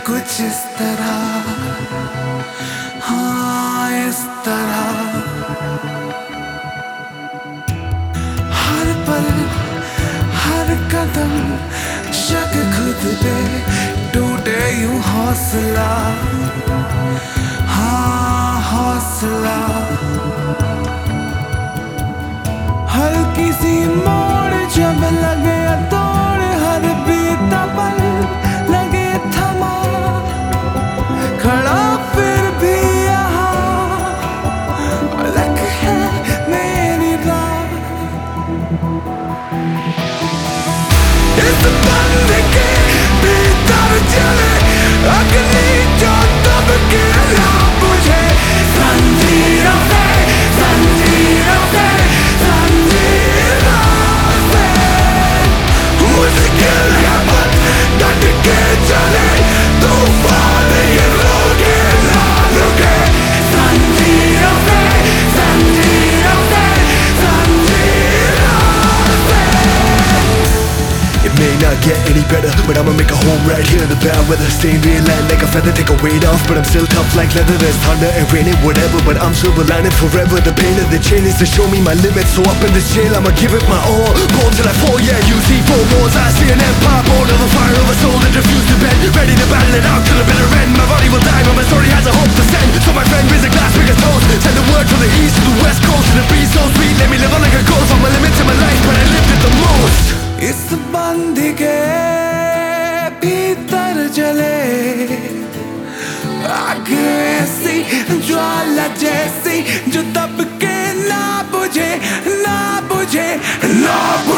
कुछ इस तरह, हाँ इस तरह। हर पल हर कदम शक खुद पे, टूटे यूं हौसला, हाँ हौसला। हल्की सी मोड़ जब लगे तोड़, हर बीता पल लगे थमा, खड़ा फिर भी यहाँ अलग है मेरी राह। इस बंद के भीतर चले अग्नि जो तब के ना बुझे, जंजीरों से जंजीरों से जंजीरों से। मुश्किल है मत डट के चले, तूफान ये रोके ना रुके, जंजीरों से जंजीरों से जंजीरों से। It may not get any better, but I'ma make a home right here in the bad weather. Staying real land like a feather, take a weight off, but I'm still tough like leather. There's thunder and rain and whatever, but I'm silver lining forever. The pain of the chain is to show me my limits, so up in this jail I'ma give it my all. Born till I fall, yeah, you see 4 walls, I see an empire born of a fire of a soul that refused to bend. Ready to battle it out till the bitter end. My body will die, but my story has a hope to send. So my friend, raise a glass, big as toast. Send a word from the east to the west coast, and the breeze so sweet, let me live on like a ghost. All my limits in my life, but I lived it the most. इस बंध के भीतर जले आग ऐसी ज्वाला जैसी, जो तब के ना बुझे ना बुझे ना बुझे।